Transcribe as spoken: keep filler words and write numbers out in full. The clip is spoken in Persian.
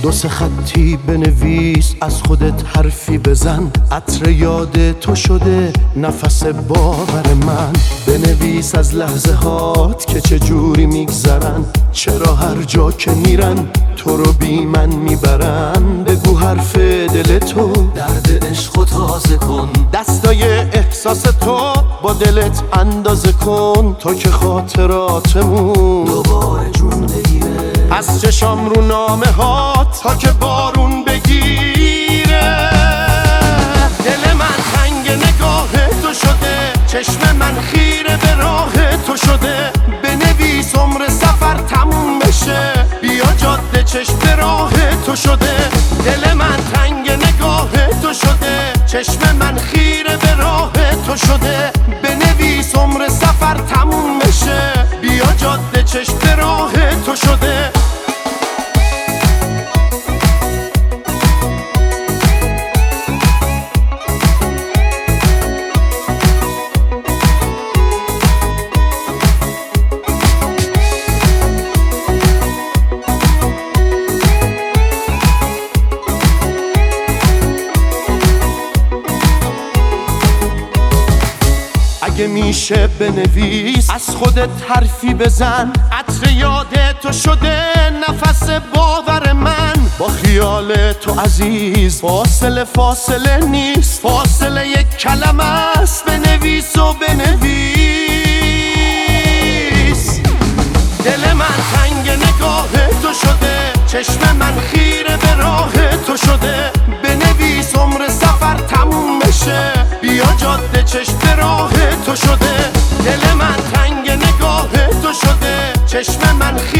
دو سه خطی بنویس، از خودت حرفی بزن. عطر یاد تو شده نفس باور من. بنویس از لحظه هات که چه جوری میگذرن، چرا هر جا که میرن تو رو بی من میبرن. بگو حرف دل تو، درد عشق و تازه کن. دستای احساس تو با دلت اندازه کن. تو که خاطراتمون دوباره جون بگیره، از چشام رو نامه هات تا که بارون بگیره. دل من تنگ نگاه تو شده، چشم من خیره به راه تو شده. بنویس عمر سفر تموم بشه، بیا جاده چشم به راه تو شده. دل من تنگ نگاه تو شده، چشم من خیره به راه تو شده. بنویس عمر سفر تموم بشه، بیا جاده چشم به راه تو شده. اگه میشه بنویس، از خودت حرفی بزن. عطر یاد تو شده نفس باور من. با خیال تو عزیز فاصله فاصله نیست، فاصله یک کلمه است. بنویس و بنویس. دل من تنگ نگاه تو شده، چشم من خیره به راه تو شده. بنویس عمر سفر تموم بشه، بیا جاده چشم به راه تو شده. دل من تنگ نگاه تو شده، چشم من خیره